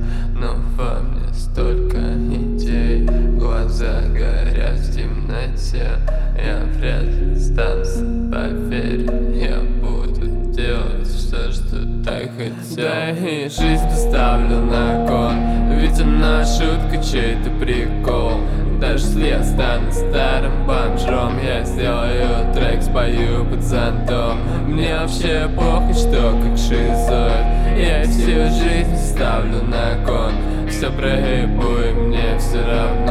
но во мне столько идей. Глаза горят в темноте, я вряд ли сдамся, поверь. Я буду делать все, что так хотел. Да и жизнь поставлю на кон, ведь она шутка, чей-то прикол. Даже если я стану старым бомжом, я сделаю трек, спою под зонтом. Мне вообще похуй, что как шизоид. Я всю жизнь ставлю на кон, все проебу и мне все равно.